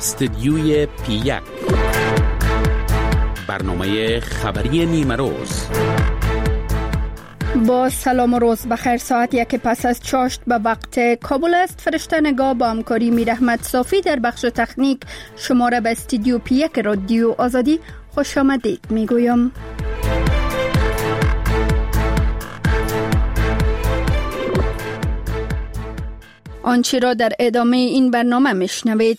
استدیوی پی1 برنامه خبری نیمه روز. با سلام و روز بخیر. ساعت 1 پس از چاشت به وقت کابل است. فرشته نگاه با همکاری میر احمد صافی در بخش تکنیک شما را به استدیو پی1 رادیو آزادی خوش آمدید میگویم. آنچه را در ادامه این برنامه میشنوید.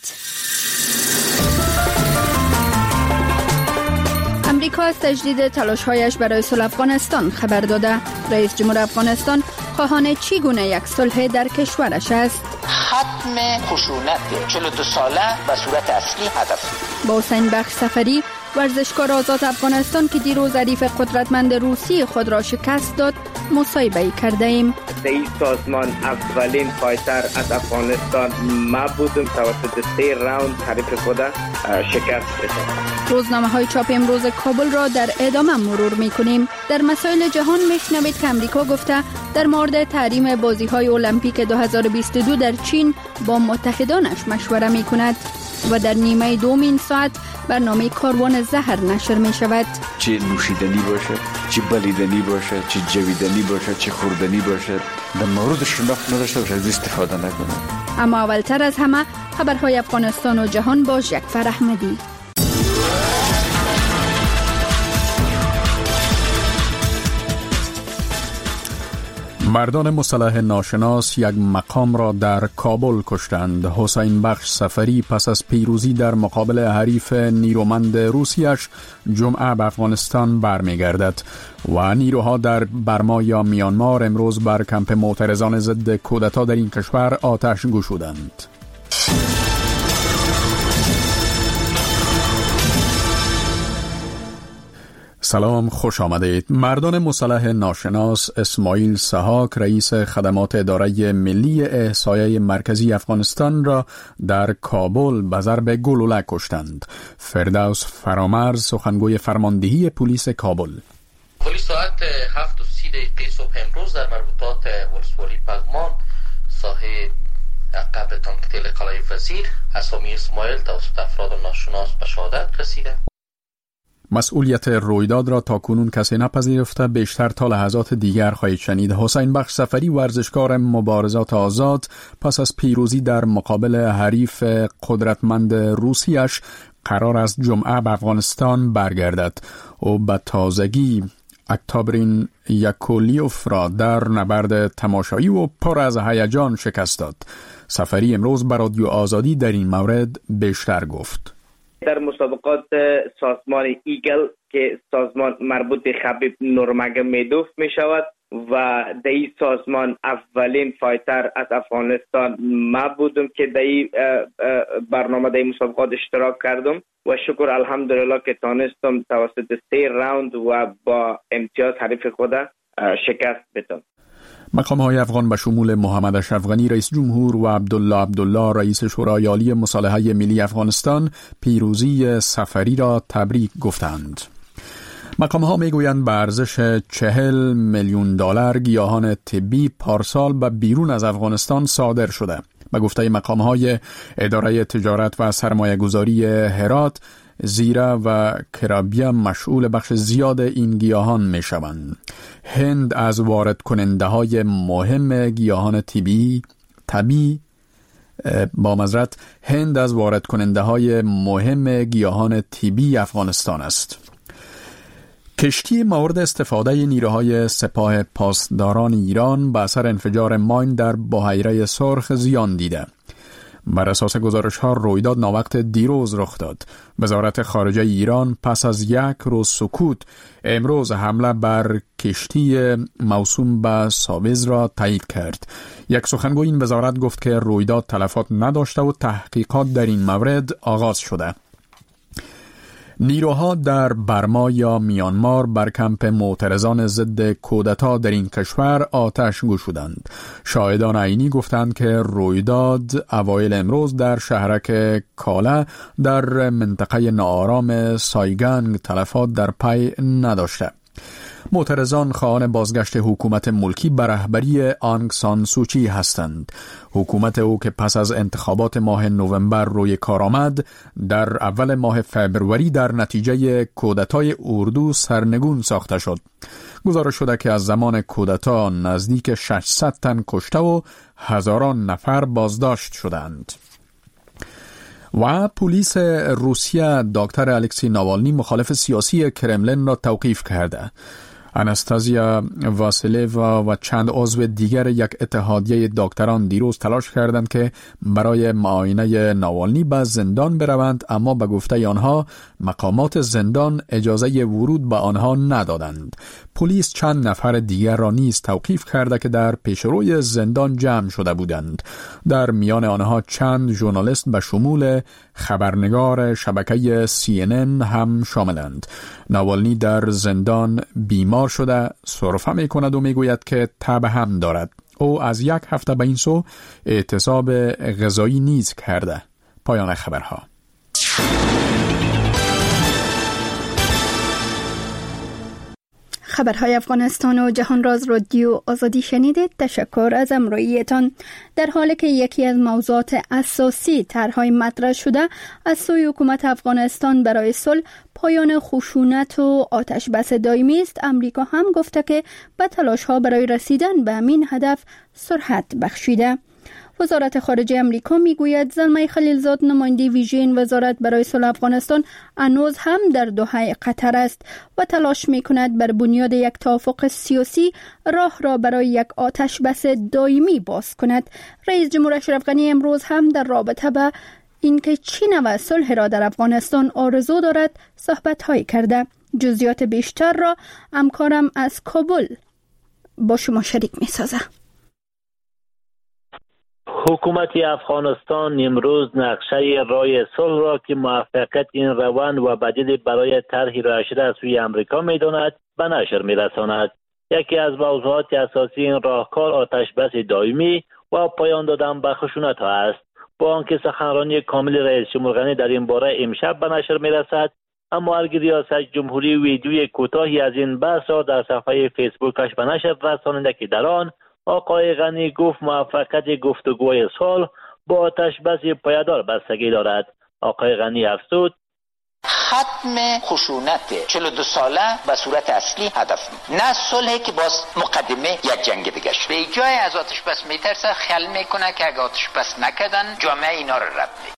امریکا از تجدید تلاش‌هایش برای صلح افغانستان خبر داده. رئیس جمهور افغانستان خواهان چگونه یک صلح در کشورش است. ختم خشونت 42 ساله به صورت اصلی هدف. با حسین بخش سفری ورزشکار آزاد افغانستان که دیروز حریف قدرتمند روسی خود را شکست داد مصاحبه کرده ایم. این سازمان اولین فایتر از افغانستان ما بودم، توسط 3 راوند حریف خود شکست دادم. روزنامه های چاپ امروز کابل را در ادامه مرور می کنیم. در مسائل جهان میشنوید که امریکا گفته در مورد تحریم بازی های المپیک 2022 در چین با متحدانش مشوره می کند. و در نیمه دوم این ساعت برنامه کاروان زهر نشر می شود. چه نوشیدنی باشه، چه بلیدنی باشه، چه جویدنی باشه، چه خوردنی باشه، در مورد شناخت نداشته باشه از استفاده نکنه. اما اولتر از همه خبرهای افغانستان و جهان با جعفر احمدی. مردان مسلح ناشناس یک مقام را در کابل کشتند. حسین بخش سفری پس از پیروزی در مقابل حریف نیرومند روسیش جمعه به افغانستان برمیگردد و نیروها در برما یا میانمار امروز بر کمپ معترضان ضد کودتا در این کشور آتش گشودند. سلام، خوش آمدید. مردان مسلح ناشناس اسماعیل سحاک رئیس خدمات اداره ملی احصایه مرکزی افغانستان را در کابل به ضرب گلوله کشتند. فردوس فرامرز سخنگوی فرماندهی پلیس کابل: پلیس ساعت 7:30 صبح امروز در مربوطات ولسوالی پغمان ساحه قبر تانکتل قلعه وزیر اسامی اسماعیل توسط افراد ناشناس به شهادت رسیده. مسئولیت رویداد را تاکنون کسی نپذیرفته. بیشتر تا لحظات دیگر خواهید شنید. حسین بخش سفری ورزشکار مبارزات آزاد پس از پیروزی در مقابل حریف قدرتمند روسیش قرار است جمعه به افغانستان برگردد. او به تازگی اکتابرین یکولیوف را در نبرد تماشایی و پر از هیجان شکست داد. سفری امروز به رادیو آزادی در این مورد بیشتر گفت. در مسابقات سازمان ایگل که سازمان مربوط به خبیب نورمگومدوف می شود و در این سازمان اولین فایتر از افغانستان ما بودم که در این برنامه در مسابقات اشتراک کردم و شکر الحمدلله که تانستم توسط 3 راوند و با امتیاز حریف خود شکست بدم. مقام‌های افغان به شمول محمد اشرف غنی رئیس جمهور و عبدالله رئیس شورای عالی مصالحه ملی افغانستان پیروزی سفری را تبریک گفتند. مقام‌ها میگویند به ارزش $40 میلیون گیاهان طبی پارسال به بیرون از افغانستان صادر شده. به گفته مقام‌های اداره تجارت و سرمایه‌گذاری هرات، زیره و کرابیا مشغول بخش زیاد این گیاهان می شوند. هند از وارد کننده های مهم گیاهان طبی افغانستان است. کشتی مورد استفاده نیروهای سپاه پاسداران ایران به اثر انفجار ماین در بحیره سرخ زیان دیده. بر اساس گزارش‌ها رویداد ناوقت دیروز رخ داد. وزارت خارجه ایران پس از 1 روز سکوت امروز حمله بر کشتی موسوم به ساویز را تایید کرد. یک سخنگوی این وزارت گفت که رویداد تلفات نداشته و تحقیقات در این مورد آغاز شده. نیروها در برما یا میانمار بر کمپ معترضان ضد کودتا در این کشور آتش گشودند. شاهدان عینی گفتند که رویداد اوایل امروز در شهرک کاله در منطقه ناآرام سایگانگ تلفات در پی نداشته. معترضان خواهان بازگشت حکومت ملکی به رهبری آنگ سان سوچی هستند. حکومت او که پس از انتخابات ماه نوامبر روی کار آمد، در اول ماه فبروری در نتیجه کودتای اردو سرنگون ساخته شد. گزارش شده که از زمان کودتا نزدیک 600 تن کشته و هزاران نفر بازداشت شدند. و پلیس روسیه دکتر الکسی ناوالنی مخالف سیاسی کرملین را توقیف کرده. اناستازیا واسیلیوا و چند عضو دیگر یک اتحادیه دکتران دیروز تلاش کردند که برای معاینه ناوالنی به زندان بروند، اما به گفته آنها مقامات زندان اجازه ورود به آنها ندادند. پلیس چند نفر دیگر را نیز توقیف کرده که در پیشروی زندان جمع شده بودند. در میان آنها چند ژورنالیست به شمول خبرنگار شبکه CNN هم شاملند. ناوالنی در زندان بیمار شده سرفه می کند و می گوید که تب هم دارد. او از یک هفته به این سو اعتصاب غذایی نیز کرده. پایان خبرها. خبرهای افغانستان و جهان راز رادیو آزادی شنیدید. تشکر از همراهیتان. در حالی که یکی از موضوعات اساسی طرح‌های مطرح شده از سوی حکومت افغانستان برای صلح پایان خشونت و آتش بس دائمی است، امریکا هم گفته که به تلاش‌ها برای رسیدن به همین هدف سرعت بخشیده. وزارت خارجه امریکا میگوید زلمه خلیلزاد نماینده ویژه این وزارت برای صلح افغانستان هنوز هم در دوحه قطر است و تلاش میکند بر بنیاد یک توافق سیاسی راه را برای یک آتش بس دائمی باز کند. رئیس جمهور اشرف غنی امروز هم در رابطه به اینکه چین و صلح را در افغانستان آرزو دارد صحبت‌هایی کرده. جزئیات بیشتر را همکارم از کابل با شما شریک می‌سازم. حکومت افغانستان امروز نقشه راه صلح را که موفقیت این روند و بدیل برای طرح ارائه شده از سوی امریکا می‌داند به نشر می‌رساند. یکی از موضوعات اساسی این راهکار آتش بس دائمی و پایان دادن به خشونت‌ها است. با آنکه سخنرانی کامل رئیس جمهور غنی در این باره امشب به نشر می‌رسد، اما اگر ریاست جمهوری ویدیوی کوتاهی از این بحث را در صفحه فیسبوکش به نشر رسانیده که در آن آقای غنی گفت موفقیت گفتگوی صلح با آتش بس پایدار بستگی دارد. آقای غنی افزود: ختم خشونت 42 ساله به صورت اصلی هدف نه صلحی که باز مقدمه یک جنگ دیگه شد. به جای از آتش بس میترسه، خیال میکنه که اگه آتش بس نکردن جامعه اینا رو رد میکنه.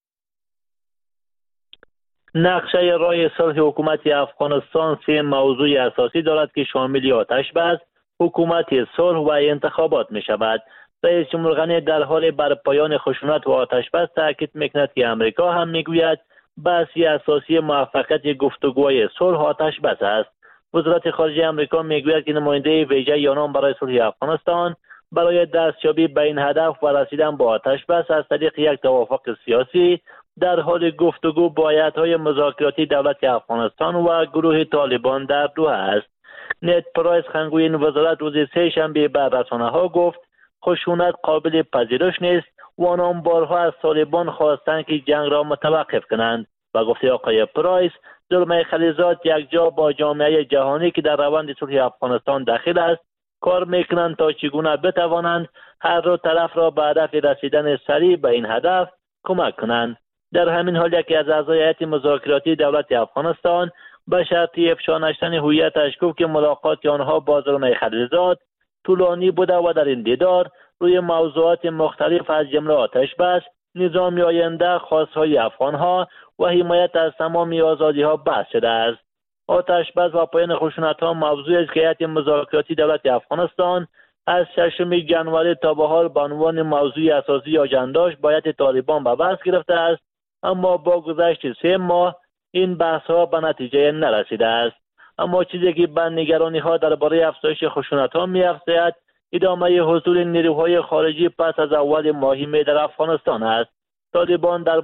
نقشه راه صلح حکومت افغانستان 3 موضوع اساسی دارد که شامل آتش بس، حکومت صلح و انتخابات می شود. رئیس جمهور غنی در حال بر پایان خشونت و آتش بس تاکید میکند که امریکا هم میگوید بحثی اساسی موفقیت گفتگوهای صلح آتش بس است. وزارت خارجه امریکا میگوید که نماینده ویژه آنان برای صلح افغانستان برای دستیابی به این هدف و رسیدن به آتش بس از طریق یک توافق سیاسی در حال گفتگو با هیئت‌های مذاکراتی دولت افغانستان و گروه طالبان در دوحه است. نت پرایس خنگوی این وزارت روز سه شنبه به رسانه‌ها گفت خشونت قابل پذیرش نیست و آنان بارها از طالبان خواستند که جنگ را متوقف کنند. و گفته آقای پرایس زلمه خلیلزاد یکجا با جامعه جهانی که در روند صلح افغانستان داخل است کار میکنند تا چگونه بتوانند هر دو طرف را به هدف رسیدن سریع به این هدف کمک کنند. در همین حال یکی از اعضای هیئت مذاکراتی دولت افغانستان به شرط افشا نشدن هویتش گفت که ملاقات آنها با زلمه خلیلزاد طولانی بوده و در این دیدار روی موضوعات مختلف از جمله آتش بس، نظام آینده، خواستهای افغانها و حمایت از تمام آزادی‌ها بحث شده است. آتش بس و پایان خشونت‌ها موضوعی است که هیئت مذاکراتی دولت افغانستان از 6 ژانویه تا به حال به عنوان موضوع اساسی آژانداش با هیئت طالبان به بحث گرفته است، اما با گذشت 3 ماه این بحث‌ها به نتیجه نرسیده است. اما چیزی که به نگرانی‌ها درباره افزایش خشونت‌ها می‌افزاید ادامه حضور نیروهای خارجی پس از اول ماه می در افغانستان است. طالبان در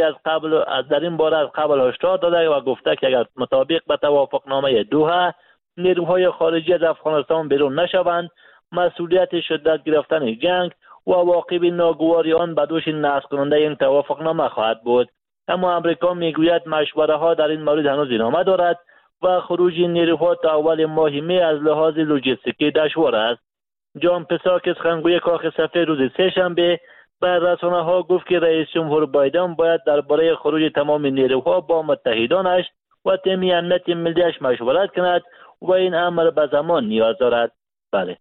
این باره از قبل هشدار داده و گفته که اگر مطابق به توافقنامه دوحه نیروهای خارجی از افغانستان بیرون نشوند، مسئولیت شدت گرفتن جنگ و عواقب ناگواری آن به دوش نقض کننده این توافقنامه خواهد بود. اما امریکا میگوید مشوره‌ها در این مورد هنوز ادامه دارد و خروج نیروها تا اول ماه می از لحاظ لوجستیکی دشوار است. جان پساک سخنگوی کاخ سفید روز سه‌شنبه بر رسانه‌ها گفت که رئیس جمهور بایدن باید درباره خروج تمام نیروها با متحدانش و تیم امنیت ملیش مشورت کند و این امر به زمان نیاز دارد. بله.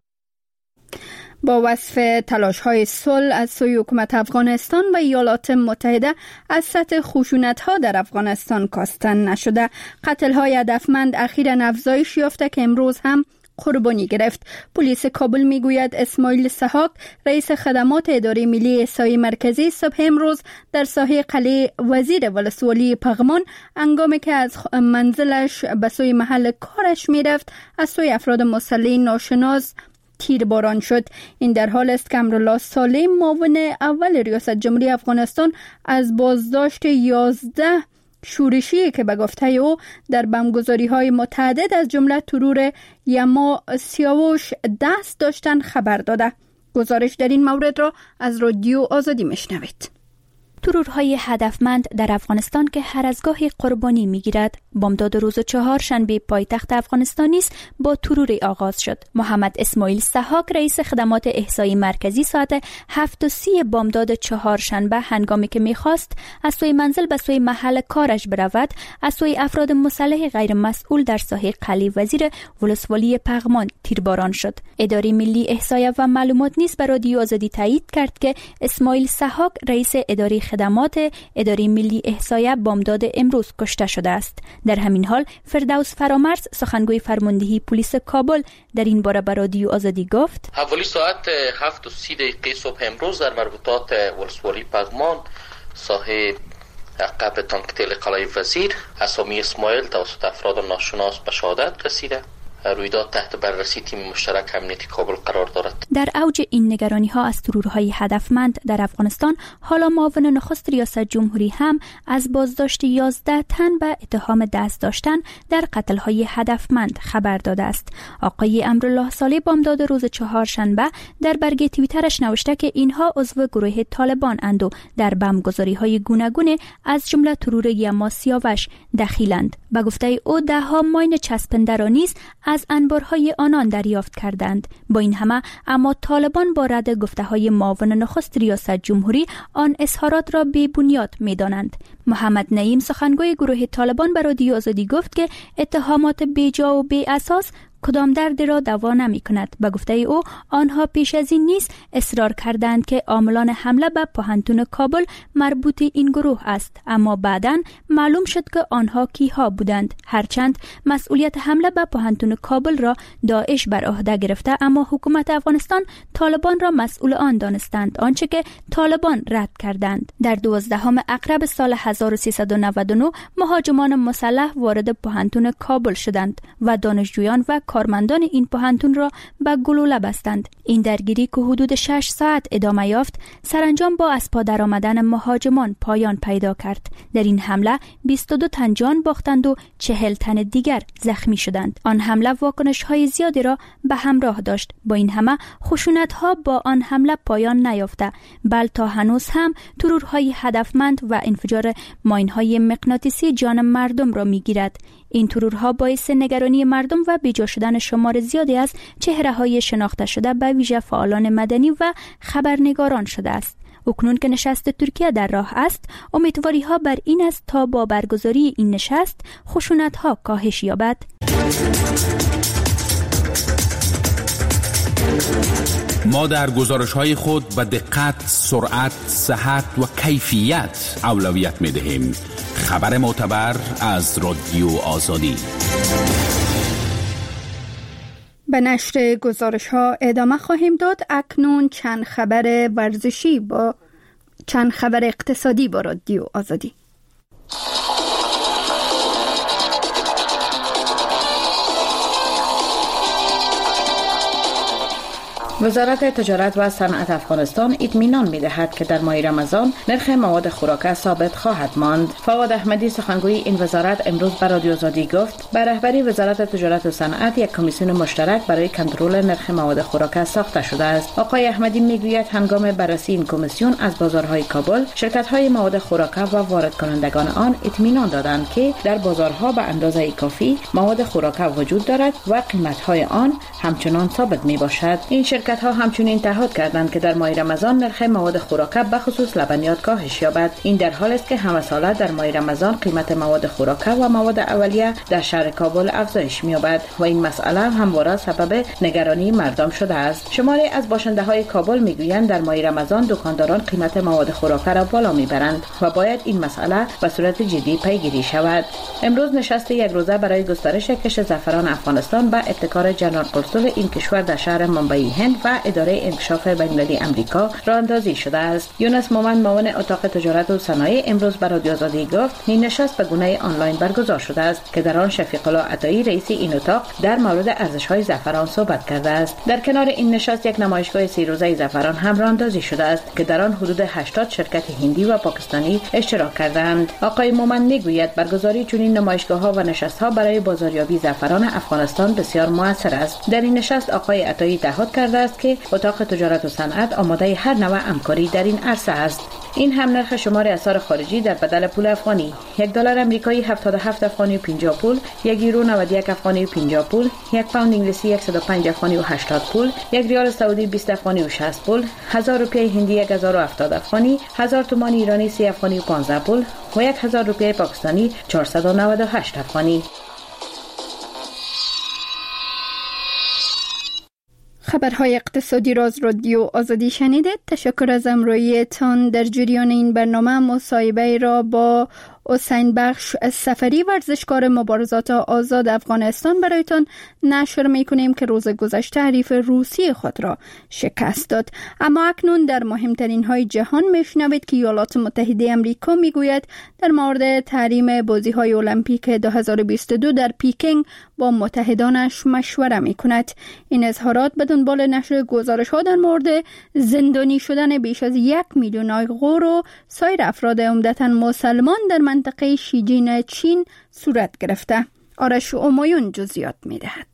با وصف تلاش‌های صلح از سوی حکومت افغانستان و ایالات متحده از سطح خشونت‌ها در افغانستان کاستن نشده، قتل‌های هدفمند اخیراً افزایش یافته که امروز هم قربانی گرفت. پلیس کابل میگوید اسماعیل سحاق رئیس خدمات اداره ملی احصای مرکزی صبح امروز در ساحه قلعه وزیر ولسوالی پغمان هنگامی که از منزلش به سوی محل کارش میرفت از سوی افراد مسلح ناشناس تیرباران شد. این در حال است که امرالله صالح معاون اول ریاست جمهوری افغانستان از بازداشت 11 شورشی که به گفته او در بمبگذاری‌های متعدد از جمله ترور یما سیاوش دست داشتن خبر داده. گزارش در این مورد را از رادیو آزادی میشنوید. ترورهای هدفمند در افغانستان که هر از گاهی قربانی میگیرد. بامداد روز چهارشنبه پایتخت افغانستان نیز با تروری آغاز شد. محمد اسماعیل سحاق رئیس خدمات احصایی مرکزی ساعت 7:30 بامداد چهارشنبه هنگامی که میخواست از سوی منزل به سوی محل کارش برود از سوی افراد مسلح غیر مسئول در ساحه قلعه وزیر ولسوالی پغمان تیرباران شد. اداره ملی احصایه و معلومات نیز به رادیو آزادی تایید کرد که اسماعیل سحاق رئیس اداره خدمات اداره ملی احصایه بامداد امروز کشته شده است. در همین حال فردوس فرامرز سخنگوی فرماندهی پلیس کابل در این باره به رادیو آزادی گفت: حوالی ساعت 7:30 صبح امروز در مربوطات ولسوالی پغمان ساحه عقب تانکتل قلعه وزیر اسامی اسماعیل توسط افراد ناشناس به شهادت رسیده. رویداد تحت بررسی تیم مشترک امنیتی کابل قرار دارد. در اوج این نگرانی ها از ترورهای هدفمند در افغانستان، حالا معاون نخست ریاست جمهوری هم از بازداشت 11 تن به اتهام دست داشتن در قتل‌های هدفمند خبر داده است. آقای امرالله صالح بامداد روز چهارشنبه در برگه توییترش نوشته که اینها عضو گروه طالبان اند و در بمبگذاری‌های گوناگون از جمله ترور یما سیاوش دخیلند. به گفته او ده‌ها ماین چسبنده را نیز از انبارهای آنان دریافت کردند. با این همه اما طالبان با رد گفته‌های معاون نخست ریاست جمهوری آن اظهارات را بی بنیاد می‌دانند. محمد نعیم سخنگوی گروه طالبان به رادیو آزادی گفت که اتهامات بیجا و بی اساس کدام درد را دوا نمی کند. به گفته او آنها پیش از این نیز اصرار کردند که عاملان حمله به پوهنتون کابل مربوط این گروه است، اما بعداً معلوم شد که آنها کیها بودند. هرچند مسئولیت حمله به پوهنتون کابل را داعش بر عهده گرفته، اما حکومت افغانستان طالبان را مسئول آن دانستند، آنچه که طالبان رد کردند. در 12 اکتبر سال 1399 مهاجمان مسلح وارد پوهنتون کابل شدند و دانشجویان و کارمندان این پوهنتون را به گلوله بستند. این درگیری که حدود 6 ساعت ادامه یافت، سرانجام با از پا درآمدن مهاجمان پایان پیدا کرد. در این حمله 22 تن جان باختند و 40 تن دیگر زخمی شدند. آن حمله واکنش‌های زیادی را به همراه داشت. با این همه خشونت‌ها با آن حمله پایان نیافته، بل تا هنوز هم ترورهای هدفمند و انفجار ماین‌های مغناطیسی جان مردم را می‌گیرد. این ترورها باعث نگرانی مردم و بیجا شدن شمار زیادی از چهره‌های شناخته شده به ویژه فعالان مدنی و خبرنگاران شده است. اکنون که نشست ترکیه در راه است، امیدواری‌ها بر این است تا با برگزاری این نشست خشونت‌ها کاهش یابد. ما در گزارش‌های خود به دقت، سرعت، صحت و کیفیت اولویت می‌دهیم. خبر معتبر از رادیو آزادی. به نشر گزارش‌ها ادامه خواهیم داد. اکنون چند خبر ورزشی با چند خبر اقتصادی با رادیو آزادی. وزارت تجارت و صنعت افغانستان اطمینان می‌دهد که در ماه رمضان نرخ مواد خوراک ثابت خواهد ماند. فواد احمدی سخنگوی این وزارت امروز به رادیو آزادی گفت به رهبری وزارت تجارت و صنعت یک کمیسیون مشترک برای کنترل نرخ مواد خوراک ساخته شده است. آقای احمدی میگوید هنگام بررسی این کمیسیون از بازارهای کابل، شرکت‌های مواد خوراک و وارد کنندگان آن اطمینان دادند که در بازارها به اندازه کافی مواد خوراک وجود دارد و قیمت‌های آن همچنان ثابت میباشد. این شرکت‌ها همچنین تعهد کردند که در ماه رمضان نرخ مواد خوراک به خصوص لبنیات کاهش یابد. این در حالی است که همه ساله در ماه رمضان قیمت مواد خوراک و مواد اولیه در شهر کابل افزایش می‌یابد و این مسئله همواره سبب نگرانی مردم شده است. شماری از باشنده‌های کابل میگویند در ماه رمضان دکانداران قیمت مواد خوراک را بالا میبرند و باید این مسئله به صورت جدی پیگیری شود. امروز نشست یک روزه برای گسترش کشت زعفران افغانستان به ابتکار جنرال قنسول این کشور در شهر ممبئی هند و اداره انکشاف بین‌المللی امریکا راه اندازی شده است. یونس مومن معاون اتاق تجارت و صنایع امروز به رادیو آزادی گفت این نشست به گونه آنلاین برگزار شده است که در آن شفیق الله عطایی رئیس این اتاق در مورد ارزش‌های زعفران صحبت کرده است. در کنار این نشست یک نمایشگاه 3 روزه زعفران هم راه اندازی شده است که در آن حدود 80 شرکت هندی و پاکستانی اشتراک کردند. آقای مومن میگوید برگزاری چنین نمایشگاه‌ها و نشست‌ها برای بازاریابی زعفران افغانستان بسیار مؤثر است. در این نشست آقای عطایی تعهد کرده است که اتاق تجارت و صنعت آماده هر نوع همکاری در این عرصه است. این هم نرخ شمار اسعار خارجی در بدل پول افغانی: $1 آمریکایی 77 افغانی و 50 پول، یک یورو 91 افغانی و 50 پول، یک پوند انگلیسی 105 افغانی و 80 پول، یک ریال سعودی 20 افغانی و 60 پول، 1000 روپیه هندی 1070 افغانی، 1000 تومان ایرانی 30 افغانی و 15 پول و 1000 روپیه پاکستانی 498 افغانی. خبرهای اقتصادی را از رادیو آزادی شنیدید. تشکر از همراهیتان. در جریان این برنامه مصاحبه را با حسین بخش سفری، ورزشکار مبارزات آزاد افغانستان برایتان نشر میکنیم که روز گذشته حریف روسی خود را شکست داد. اما اکنون در مهمترین های جهان میشنوید که ایالات متحده امریکا میگوید در مورد تحریم بازی های المپیک 2022 در پیکینگ با متحدانش مشوره میکند. این اظهارات به دنبال نشر گزارش ها در مورد زندانی شدن بیش از 1 میلیون آیغور و سایر افراد عمدتاً مسلمان در منطقه شیجین چین صورت گرفته. آرش امایون جزئیات می‌دهد.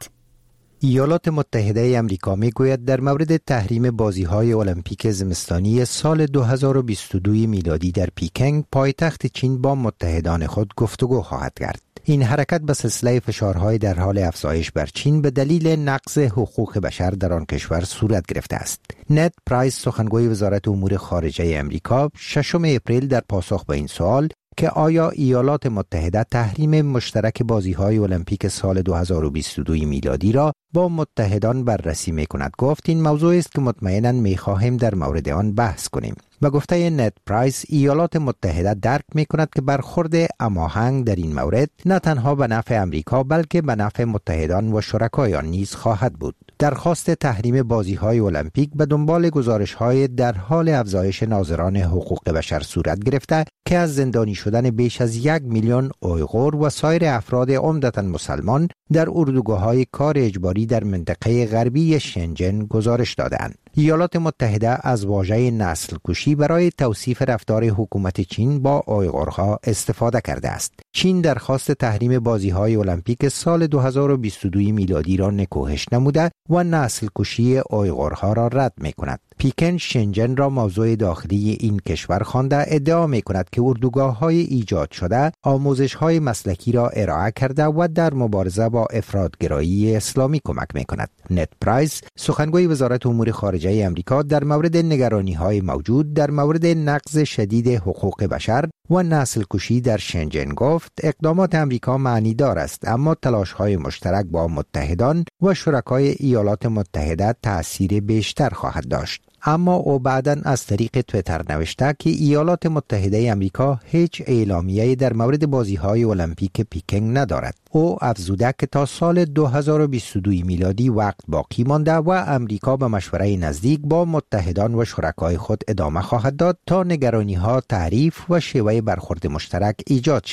ایالات متحده آمریکا میگوید در مورد تحریم بازی‌های المپیک زمستانی سال 2022 میلادی در پیکینگ، پایتخت چین با متحدان خود گفتگو خواهد کرد. این حرکت به سلسله فشارهای در حال افزایش بر چین به دلیل نقض حقوق بشر در آن کشور صورت گرفته است. نت پرایس سخنگوی وزارت امور خارجه آمریکا 6 اپریل در پاسخ به این سوال که آیا ایالات متحده تحریم مشترک بازی‌های المپیک سال 2022 میلادی را با متحدان بررسی می‌کند گفت این موضوع است که مطمئناً می‌خواهیم در مورد آن بحث کنیم. و گفته نت پرایس، ایالات متحده درک می‌کند که برخورد هماهنگ در این مورد نه تنها به نفع امریکا بلکه به نفع متحدان و شرکای آن نیز خواهد بود. درخواست تحریم بازی‌های المپیک به دنبال گزارش‌های در حال افزایش ناظران حقوق بشر صورت گرفته که از زندانی شدن بیش از 1 میلیون اویغور و سایر افراد عمدتاً مسلمان در اردوگاه‌های کار اجباری در منطقه غربی شنجن گزارش دادند. ایالات متحده از واژه نسل کشی برای توصیف رفتار حکومت چین با اویغورها استفاده کرده است. چین درخواست تحریم بازی‌های المپیک سال 2022 میلادی را نکوهش نموده و نسل کشی اویغورها را رد می‌کند. پیکن شنجن را موضوع داخلی این کشور خوانده ادعا می‌کند که اردوگاه‌های ایجاد شده آموزش‌های مسلکی را ارائه کرده و در مبارزه با افراط‌گرایی اسلامی کمک می‌کند. نت پرایس سخنگوی وزارت امور خارجه آمریکا در مورد نگرانی‌های موجود در مورد نقض شدید حقوق بشر و نسل کشی در شنجن گفت اقدامات امریکا معنیدار است، اما تلاش‌های مشترک با متحدان و شرکای ایالات متحده تأثیر بیشتر خواهد داشت. اما او بعداً از طریق توییتر نوشته که ایالات متحده آمریکا هیچ اعلامیه‌ای در مورد بازی‌های المپیک پیکینگ ندارد. او افزوده که تا سال 2022 میلادی وقت باقی مانده و امریکا به مشوره نزدیک با متحدان و شرکای خود ادامه خواهد داد تا نگرانی‌ها تعریف و شیوه برخورد مشترک ایجاد شود.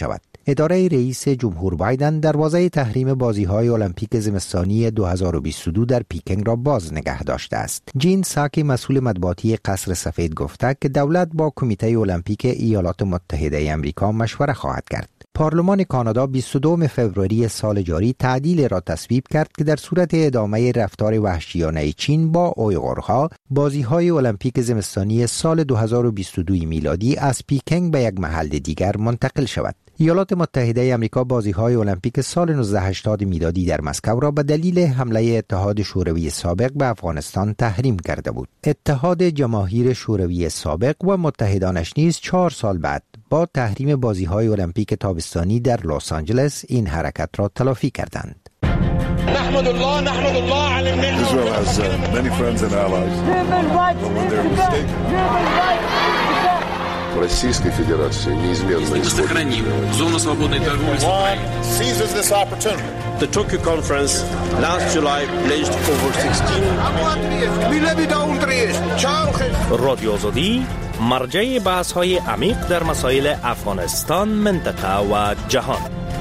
اداره رئیس جمهور بایدن دروازه تحریم بازی‌های المپیک زمستانی 2022 در پیکنگ را باز نگه داشته است. جین ساکی مسئول مطبوعاتی قصر سفید گفته که دولت با کمیته المپیک ایالات متحده آمریکا مشوره خواهد کرد. پارلمان کانادا 22 فوریه سال جاری تعدیل را تصویب کرد که در صورت ادامه رفتار وحشیانه چین با اویغورها، بازی‌های المپیک زمستانی سال 2022 میلادی از پیکنگ به یک محل دیگر منتقل شود. ایالات متحده آمریکا بازی‌های المپیک سال 1980 میلادی در مسکو را به دلیل حمله اتحاد شوروی سابق به افغانستان تحریم کرده بود. اتحاد جماهیر شوروی سابق و متحدانش نیز 4 سال بعد با تحریم بازی‌های المپیک تابستانی در لس آنجلس این حرکت را تلافی کردند. نحمد الله على النعمة. Israel has many friends and allies. When they're mistaken. Российской Федерации неизменно сохраним зону свободной торговли. Seizes this opportunity. The Tokyo Conference last July pledged over 16. رادیو آزادی مرجع بحث‌های عمیق در مسائل افغانستان، منطقه و جهان.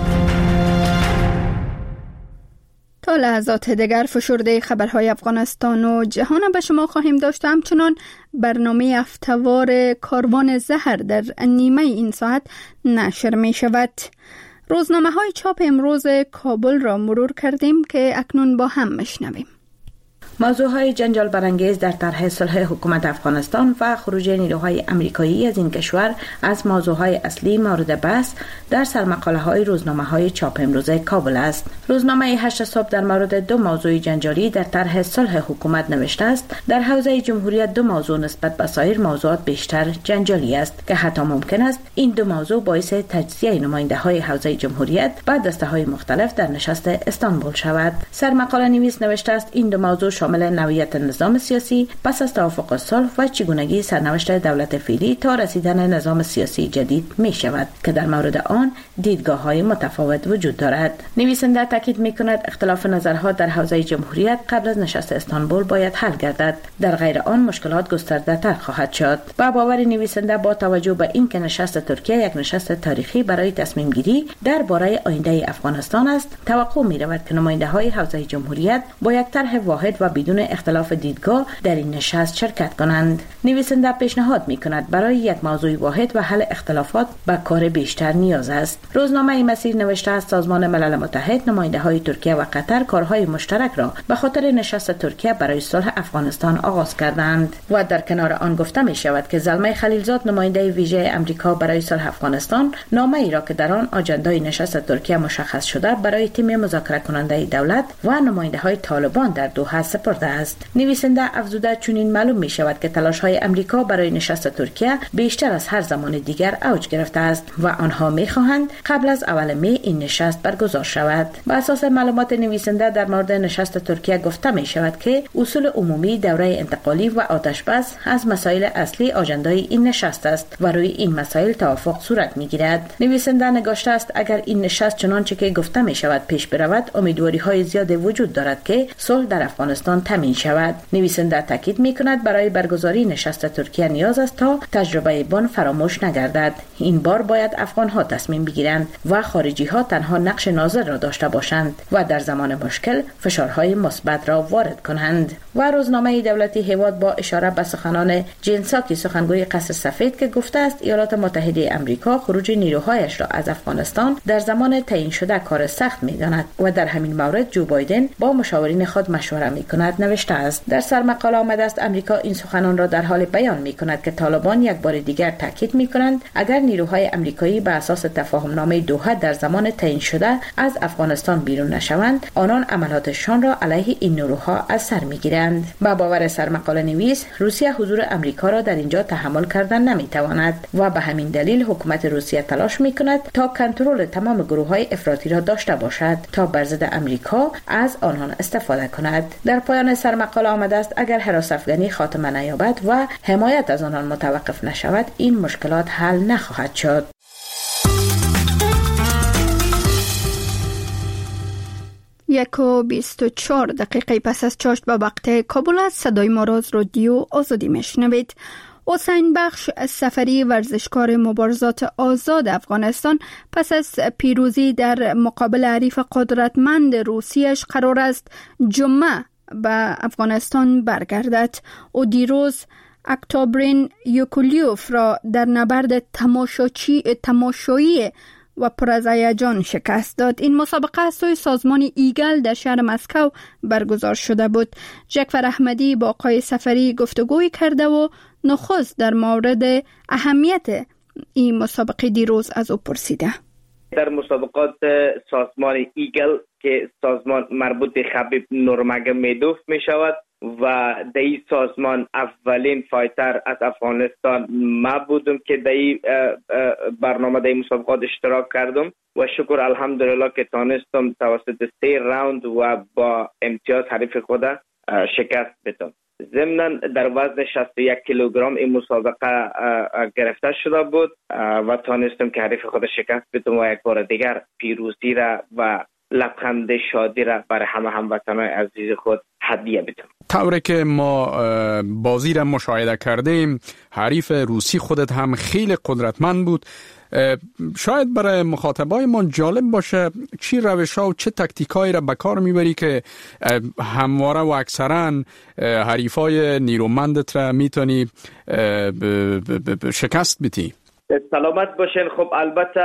تا لحظات دیگر فشرده خبرهای افغانستان و جهان به شما خواهیم داشت. همچنان برنامه هفته‌وار کاروان زهر در نیمه این ساعت نشر می شود. روزنامه های چاپ امروز کابل را مرور کردیم که اکنون با هم میشنویم. موضوعهای جنجال برانگیز در طرح صلح حکومت افغانستان و خروج نیروهای آمریکایی از این کشور از موضوعهای اصلی مورد بحث در سرمقاله‌های روزنامه‌های چاپ امروز کابل است. روزنامه 8 صبح در مورد 2 موضوع جنجالی در طرح صلح حکومت نوشته است: در حوزه جمهوریت 2 موضوع نسبت به سایر موضوعات بیشتر جنجالی است که حتی ممکن است این 2 موضوع باعث تجزیه نماینده‌های حوزه جمهوریت و دسته‌های مختلف در نشست استانبول شود. سرمقاله نویس نوشته است این 2 موضوع شامل نوعیت نظام سیاسی پس از توافق صلح و چگونگی سرنوشت دولت فعلی تا رسیدن نظام سیاسی جدید می شود که در مورد آن دیدگاه‌های متفاوت وجود دارد. نویسنده تاکید می‌کند اختلاف نظرها در حوزه جمهوریت قبل از نشست استانبول باید حل گردد، در غیر آن مشکلات گسترده‌تر خواهد شد. با باور نویسنده با توجه به اینکه نشست ترکیه یک نشست تاریخی برای تصمیم گیری درباره آینده افغانستان است، توقع می‌رود که نماینده‌های حوزه جمهوریت با یک طرح واحد و بدون اختلاف دیدگاه در این نشست شرکت کنند. نویسنده پیشنهاد می‌کند برای یک موضوع واحد و حل اختلافات به کار بیشتر نیاز است. روزنامه مسیر نوشته است سازمان ملل متحد نماینده‌های ترکیه و قطر کارهای مشترک را به خاطر نشست ترکیه برای صلح افغانستان آغاز کردند و در کنار آن گفته می شود که زلمه خلیلزاد نماینده ویژه امریکا برای صلح افغانستان نامه‌ای را که در آن آجندای نشست ترکیه مشخص شده برای تیم مذاکره کننده دولت و نماینده‌های طالبان در دوحه سپرده است. نویسنده افزوده چنین معلوم می شود که تلاش‌های امریکا برای نشست ترکیه بیشتر از هر زمان دیگر اوج گرفته است و آنها می‌خواهند قبل از اول می این نشست برگزار شود. بر اساس معلومات نویسنده در مورد نشست ترکیه گفته می شود که اصول عمومی، دوره انتقالی و آتشبس از مسائل اصلی آجندای این نشست است و روی این مسائل توافق صورت می گیرد. نویسنده نگاشته است اگر این نشست چنانچه که گفته می شود پیش برود، امیدواری‌های زیاد وجود دارد که صلح در افغانستان تامین شود. نویسنده تاکید می کند برای برگزاری نشست ترکیه نیاز است تا تجربه بن فراموش نگردد. این بار باید افغان‌ها تصمیم بگیرند و خارجی‌ها تنها نقش ناظر را داشته باشند و در زمان مشکل فشارهای مثبت را وارد کنند. و روزنامه دولتی هیواد با اشاره به سخنان جین ساکی سخنگوی قصر سفید که گفته است ایالات متحده آمریکا خروج نیروهایش را از افغانستان در زمان تعیین شده کار سخت می‌داند و در همین مورد جو بایدن با مشاورین خود مشوره می‌کند نوشته است. در سرمقاله آمده است امریکا این سخنان را در حال بیان می‌کند که طالبان یک بار دیگر تاکید می‌کنند اگر نیروهای آمریکایی به اساس تفاهم‌نامه دوحه در زمان تعیین شده از افغانستان بیرون نشوند، آنان عملاتشان را علیه این نیروها از سر می‌گیرند. با باور سرمقاله نویس، روسیه حضور آمریکا را در اینجا تحمل کردن نمی‌تواند و به همین دلیل حکومت روسیه تلاش می‌کند تا کنترل تمام گروه‌های افراطی را داشته باشد تا بر ضد آمریکا از آنان استفاده کند. در پایان سرمقاله آمده است اگر حراس افغانی خاتمه نیابد و حمایت از آنان متوقف نشود، این مشکلات حل نخواهد شد. 1:24 پس از چاشت به وقت کابل از صدای ما را از رادیو آزادی میشنوید. حسین بخش سفری ورزشکار مبارزات آزاد افغانستان پس از پیروزی در مقابل حریف قدرتمند روسیش قرار است جمعه به افغانستان برگردد. او دیروز اکتابرین یوکولیوف را در نبرد تماشایی و پر از هیجان شکست داد. این مسابقه از سوی سازمان ایگل در شهر مسکو برگزار شده بود. جعفر احمدی با آقای سفری گفتگوی کرده و نخست در مورد اهمیت این مسابقه دیروز از او پرسیده. در مسابقات سازمان ایگل که سازمان مربوط به خبیب نورمگومدوف می شود و در این سازمان اولین فایتر از افغانستان ما بودم که در این برنامه در این مسابقات اشتراک کردم و شکر الحمدلله که تانستم توسط 3 راوند و با امتیاز حریف خود شکست بدم. ضمناً در وزن 61 کیلوگرم این مسابقه گرفته شده بود و تانستم که حریف خود شکست بدم و یک بار دیگر پیروزی را و لبخند شادی را برای همه هموطنان عزیز خود هدیه بدم. طوری که ما بازی را مشاهده کردیم، حریف روسی خودت هم خیلی قدرتمند بود. شاید برای مخاطبای ما جالب باشه چی روش‌ها و چه تاکتیکایی را به کار میبری که همواره و اکثرا حریفای نیرومندت را میتونی شکست بدی؟ سلامت باشین. خب البته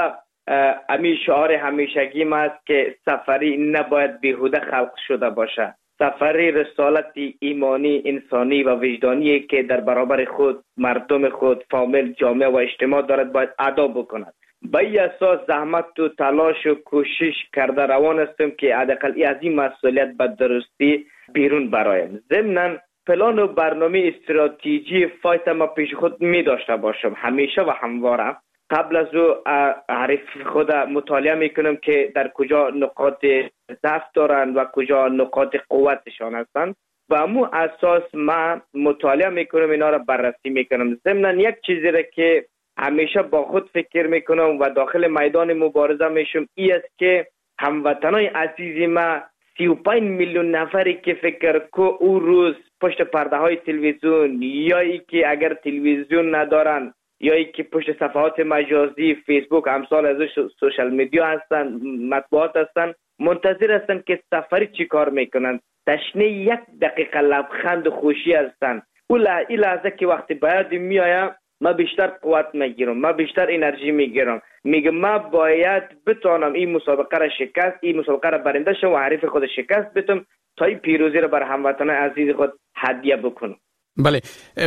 امی شعار همیشگی ما است که سفری نباید بیهوده خلق شده باشه. سفری رسالت ایمانی، انسانی و وجدانی که در برابر خود، مردم خود، فامیل، جامعه و اجتماع دارد باید ادا بکند. به این اساس زحمت و تلاش و کوشش کرده روان هستم که حداقل از این مسئولیت به درستی بیرون برایم. ضمناً پلان و برنامه استراتژی فایت ما پیش خود می داشته باشم همیشه و همواره. قبل از او حریف خود مطالعه میکنم که در کجا نقاط ضعف دارند و کجا نقاط قوتشان هستند و امو اساس ما مطالعه میکنم، اینا را بررسی میکنم. ضمن یک چیزی را که همیشه با خود فکر میکنم و داخل میدان مبارزه میشم این است که هموطنای عزیز ما 35 میلیون نفری که فکر که او روز پشت پرده های تلویزیون یا ای که اگر تلویزیون ندارن یا ای که پشت صفحات مجازی فیسبوک امثال از سوشال میدیا هستن، مطبوعات هستن، منتظر هستن که سفری چی کار میکنن. تشنه 1 دقیقه لبخند و خوشی هستن. این لحظه که وقتی باید میایم ما بیشتر قوت میگیرم، ما بیشتر انرژی میگیرم، میگم ما باید بتونم این مسابقه را این مسابقه را برنده شم و حریف خود شکست بدم تا این پیروزی را بر هموطنان عزیز خود هدیه بکنم. بله،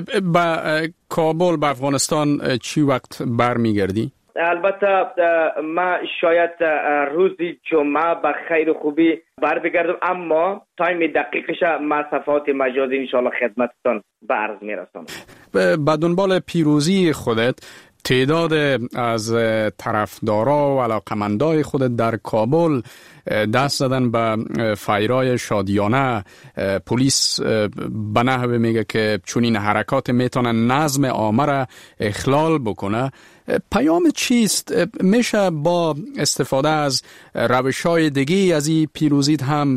با کابل به افغانستان چی وقت برمیگردی؟ البته ما شاید روز جمعه به خیر و خوبی برمیگردم، اما تایم دقیقش ما صفحات مجازی انشاءالله خدمتتان به عرض میرسانم. به دنبال پیروزی خودت تعداد از طرفدارا و علاقمندای خودت در کابل دست زدن به فایرای شادیانه. پلیس به نحوه میگه که چون این حرکات میتونن نظم عامه را اخلال بکنه. پیام چیست؟ میشه با استفاده از روش‌های دیگه از این پیروزیت هم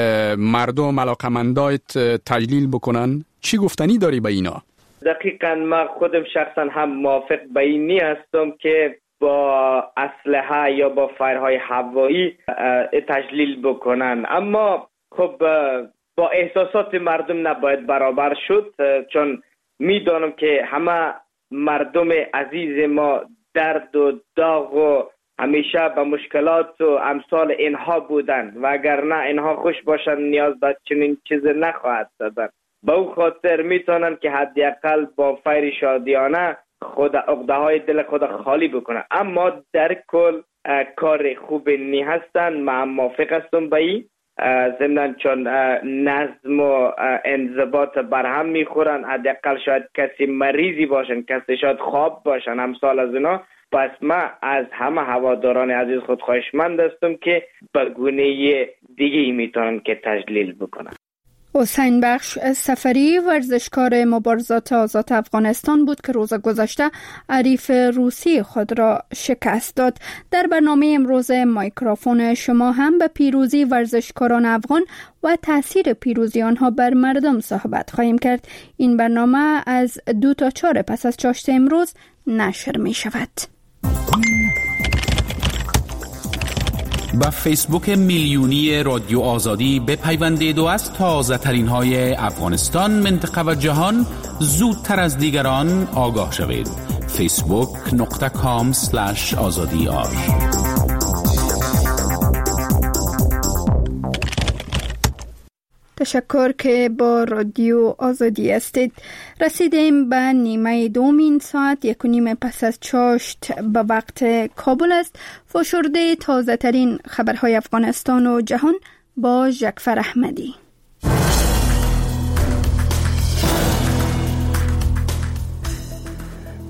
مردم علاقمندایت تجلیل بکنن؟ چی گفتنی داری به اینا؟ دقیقاً ما خودم شخصا هم موافق به اینی هستم که با اسلحه یا با فایرهای هوایی تجلیل بکنن، اما خب با احساسات مردم نباید برابر شد، چون میدانم که همه مردم عزیز ما درد و داغ و همیشه به مشکلات و امثال اینها بودن و اگر نه اینها خوش باشن نیاز به چنین چیز نخواهد دادن. به او خاطر میتونن که حداقل با فیر شادیانه خود عقده‌های دل خود خالی بکنن، اما در کل کار خوب نی هستن. من موافق هستم به این، ضمناً چون نظم و انضباط برهم میخورن. حداقل شاید کسی مریضی باشن، کسی شاید خواب باشن، امثال از اینا. پس من از همه هواداران عزیز خود خواهشمند هستم که به گونه دیگه میتونن که تجلیل بکنن. حسین بخش سفری ورزشکار مبارزات آزاد افغانستان بود که روز گذشته حریف روسی خود را شکست داد. در برنامه امروز مایکروفون شما هم به پیروزی ورزشکاران افغان و تأثیر پیروزی آنها بر مردم صحبت خواهیم کرد. این برنامه از 2 تا 4 پس از چاشت امروز نشر می شود. با فیسبوک میلیونی رادیو آزادی بپیوندید و از تازه ترین های افغانستان، منطقه و جهان زودتر از دیگران آگاه شوید. facebook.com/azadi.ar. تشکر که با رادیو آزادی هستید. رسیدیم به نیمه دومین ساعت، 1:30 پس از چاشت به وقت کابل است. فشرده تازه ترین خبرهای افغانستان و جهان با ژکفر احمدی.